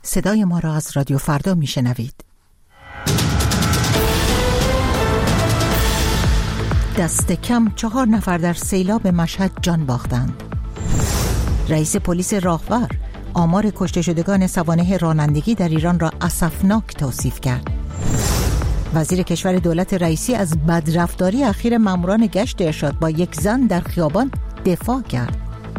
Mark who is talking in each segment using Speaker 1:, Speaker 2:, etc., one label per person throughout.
Speaker 1: صدای ما را از رادیو فردا میشنوید. دست کم 4 نفر در سیلاب مشهد جان باختند. رئیس پلیس راهور آمار کشته شدگان سوانح رانندگی در ایران را اسفناک توصیف کرد. وزیر کشور دولت رئیسی از بدرفتاری اخیر ماموران گشت ارشاد با یک زن در خیابان دفاع کرد.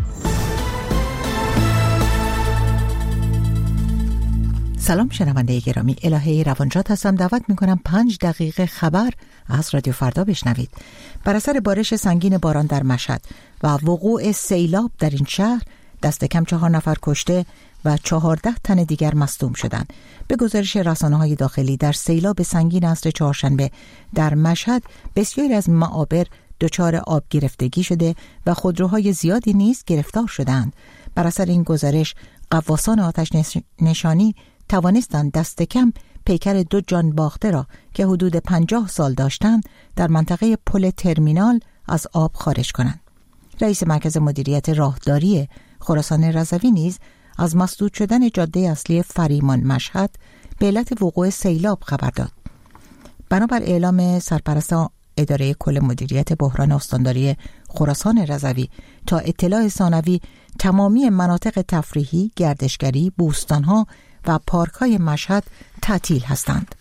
Speaker 1: سلام شنونده گرامی، الهه روانشاد هستم. دعوت میکنم 5 دقیقه خبر از رادیو فردا بشنوید. بر اثر بارش سنگین باران در مشهد و وقوع سیلاب در این شهر دست کم 4 نفر کشته و 14 تن دیگر مصدوم شدند. به گزارش رسانه‌های داخلی در سیلاب سنگین عصر چهارشنبه در مشهد بسیاری از معابر دچار آب گرفتگی شده و خودروهای زیادی نیز گرفتار شدند. بر اثر این گزارش غواصان آتش نشانی توانستند دست کم پیکر 2 جان باخته را که حدود 50 سال داشتند در منطقه پل ترمینال از آب خارج کنند. رئیس مرکز مدیریت راهداری خراسان رضوی نیز از مسدود شدن جاده اصلی فریمان مشهد به علت وقوع سیلاب خبر داد. بنابر اعلام سرپرست اداره کل مدیریت بحران استانداری خراسان رضوی تا اطلاع ثانوی تمامی مناطق تفریحی، گردشگری، بوستانها و پارک‌های مشهد تعطیل هستند.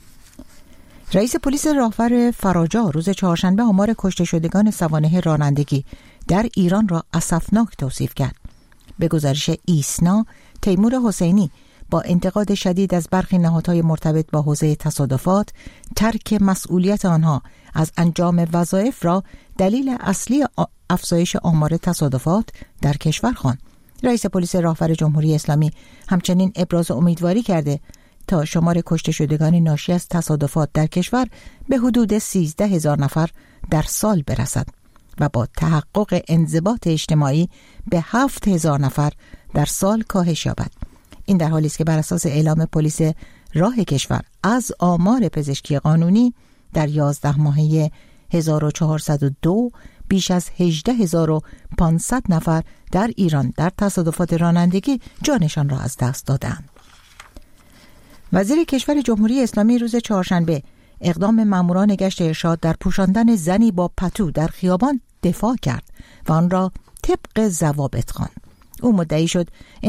Speaker 1: رئیس پلیس راهور فراجا روز چهارشنبه آمار کشته شدگان سوانح رانندگی در ایران را اسفناک توصیف کرد. به گزارش ایسنا، تیمور حسینی با انتقاد شدید از برخی نهادهای مرتبط با حوزه تصادفات ترک مسئولیت آنها از انجام وظایف را دلیل اصلی افزایش آمار تصادفات در کشور خواند. رئیس پلیس راهور جمهوری اسلامی همچنین ابراز امیدواری کرده تا شمار کشته شدگان ناشی از تصادفات در کشور به حدود 13,000 نفر در سال برسد و با تحقق انضباط اجتماعی به 7,000 نفر در سال کاهش یابد. این در حالی است که بر اساس اعلام پلیس راه کشور از آمار پزشکی قانونی در 11 ماهه 1402 بیش از 18,500 نفر در ایران در تصادفات رانندگی جانشان را از دست دادند. وزیر کشور جمهوری اسلامی روز چهارشنبه اقدام ماموران گشت ارشاد در پوشاندن زنی با پتو در خیابان دفاع کرد و آن را طبق ضوابط خواند. او مدعی شد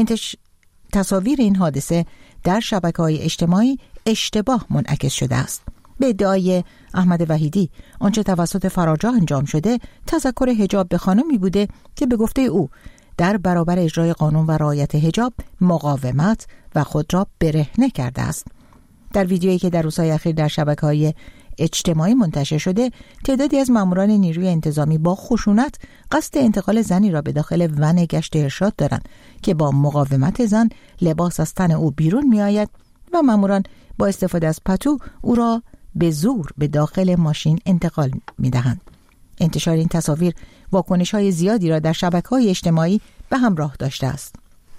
Speaker 1: تصاویر این حادثه در شبکه‌های اجتماعی اشتباه منعکس شده است. به ادعای احمد وحیدی آنچه توسط فراجا انجام شده تذکر حجاب به خانمی بوده که به گفته او در برابر اجرای قانون و رعایت حجاب مقاومت و خود را برهنه کرده است. در ویدیویی که در روزهای اخیر در شبکه‌های اجتماعی منتشر شده، تعدادی از ماموران نیروی انتظامی با خشونت قصد انتقال زنی را به داخل ون گشت ارشاد دارند که با مقاومت زن لباس از تن او بیرون می آید و ماموران با استفاده از پتو او را به زور به داخل ماشین انتقال می دهند. انتشار این تصاویر واکنش‌های زیادی را در شبکه‌های اجتماعی به همراه داشته است.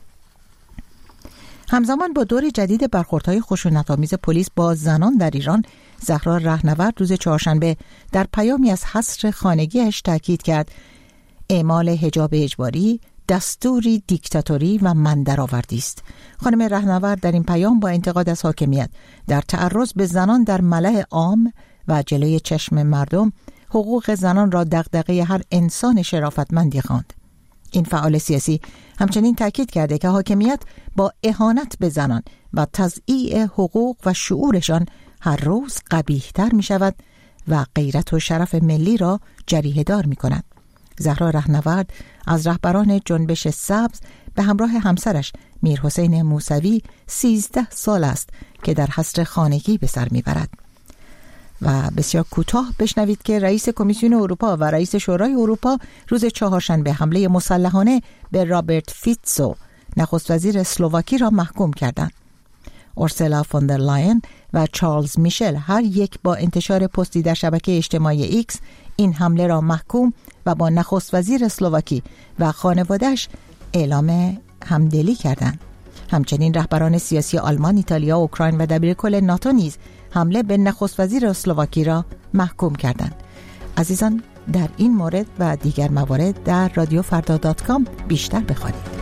Speaker 1: همزمان با دور جدید برخوردهای خشونت‌آمیز پلیس با زنان در ایران، زهرا رهنورد روز چهارشنبه در پیامی از حصر خانگی‌اش تاکید کرد اعمال حجاب اجباری دستوری دیکتاتوری و مندرآوردی است. خانم رهنورد در این پیام با انتقاد از حاکمیت در تعرض به زنان در ملأ عام و جلوی چشم مردم حقوق زنان را دغدغه هر انسان شرافتمندی خواند. این فعال سیاسی همچنین تاکید کرده که حاکمیت با اهانت به زنان و تضییع حقوق و شعورشان هر روز قبیح‌تر می شود و غیرت و شرف ملی را جریحه‌دار می کند. زهرا رهنورد از رهبران جنبش سبز به همراه همسرش میرحسین موسوی 13 سال است که در حصر خانگی به سر میبرد. و بسیار کوتاه بشنوید که رئیس کمیسیون اروپا و رئیس شورای اروپا روز چهارشنبه حمله مسلحانه به رابرت فیتسو نخست وزیر اسلواکی را محکوم کردند. اورسولا فون در لاین و چارلز میشل هر یک با انتشار پستی در شبکه اجتماعی ایکس این حمله را محکوم و با نخست وزیر اسلواکی و خانواده‌اش اعلام همدلی کردند. همچنین رهبران سیاسی آلمان، ایتالیا، اوکراین و دبیرکل ناتو نیز حمله به نخست وزیر اسلواکی را محکوم کردند. عزیزان، در این مورد و دیگر موارد در رادیوفردا.com بیشتر بخوانید.